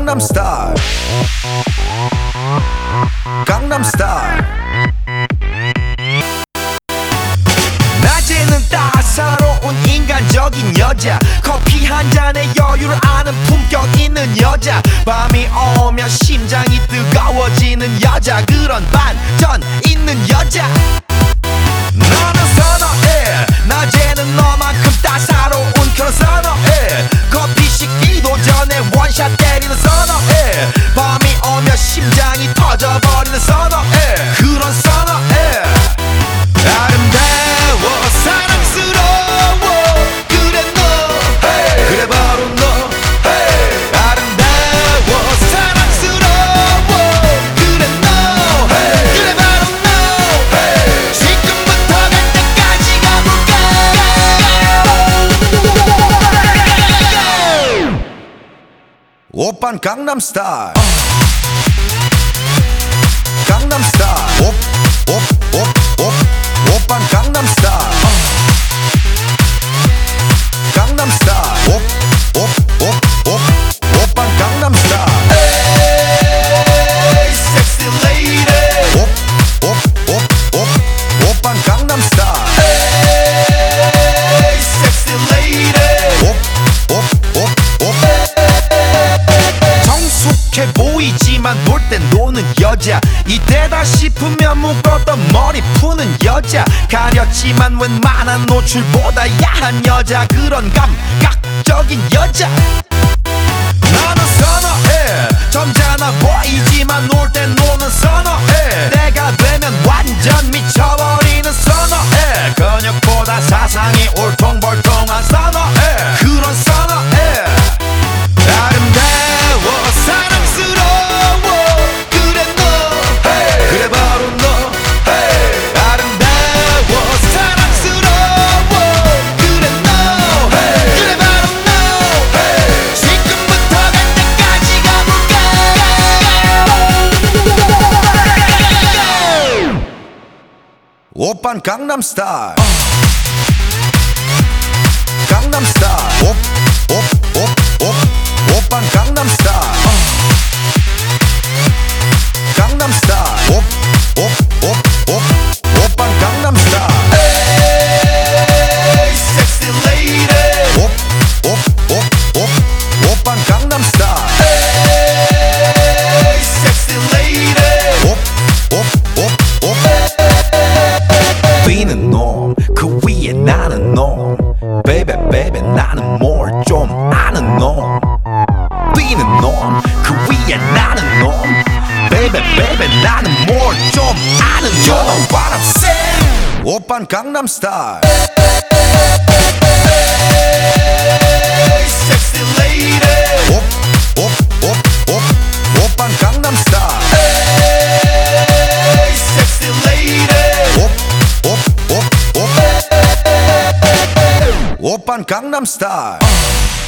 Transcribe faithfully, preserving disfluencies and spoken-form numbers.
강남스타일 강남스타일 낮에는 따사로운 인간적인 여자 커피 한 잔에 여유를 아는 품격 있는 여자 밤이 오면 심장이 뜨거워지는 여자 그런 반전 있는 여자 나는 선어해 낮에는 너만큼 따사로운 그런 선어해 커피 식기도 전에 원샷 때리는 선어해 밤이 오면 심장이 터져버리는 선어해 그런 선어해 아름다워 사랑스러워 그래 너 hey. 그래 바로 너 hey. 아름다워 사랑스러워 그래 너 hey. 그래 바로 너 hey. 지금부터 갈 때까지 가볼까 오빤 강남스타일 강남스타일 오, 오, 오, 오, 오빤 강남스타일 강남스타일 오, 오, 오, 오, 오빤 강남스타일 에이 섹시 레이디 오, 오, 오, 오, 오빤 강남스타일 에이 섹시 레이디 오, 오, 오, 오 성숙해 보이지만 놀 땐 노는 여자 이때다 싶으면 묶었던 머리 푸는 여자 가렸지만 웬만한 노출보다 야한 여자 그런 감각적인 여자 나는 선어해 점잖아 보이지만 놀 땐 노는 선어해 내가 되면 완전 미쳐버리는 선어해 근육보다 사상이 울퉁불퉁한 선어해 그런 선어해 아름다워 사랑스러워 그래 너 hey. 그래 바로 너 hey. 아름다워 사랑스러워 그래 너 hey. 그래 바로 너 hey. 지금부터 갈 때까지 가볼까 오빤 강남스타일 강남스타일 오, 오, 오, 오, 오빤 강남스타일 강남스타일 오, 오, 오, 오, 오빤 강남스타일 에이 섹시 레이디 오, 오, 오, 오, 오빤 강남스타일 에이 섹시 레이디 오, 오, 오, 오 뛰는 놈 그 위에 나는 놈 Baby baby 나는 뭘 좀 아는 놈 뛰는 놈 그 위에 나는 놈 Baby baby 나는 뭘 좀 아는 놈 You know what I'm saying 오빤 강남스타일 Hey sexy lady 오, 오, 오, 오, 오빤 강남스타일 Hey sexy lady 오, 오, 오, 오, 오빤 강남스타일